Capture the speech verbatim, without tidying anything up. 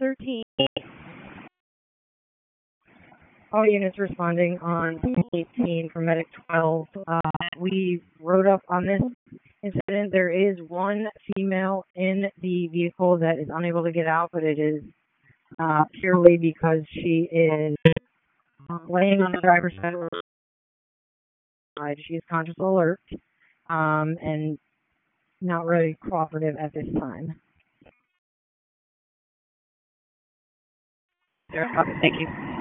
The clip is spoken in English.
thirteen. All units responding on eighteen for Medic twelve. Uh, we wrote up on this incident. There is one female in the vehicle that is unable to get out, but it is uh, purely because she is laying on the driver's side. She is conscious alert um, and not really cooperative at this time. Thank you.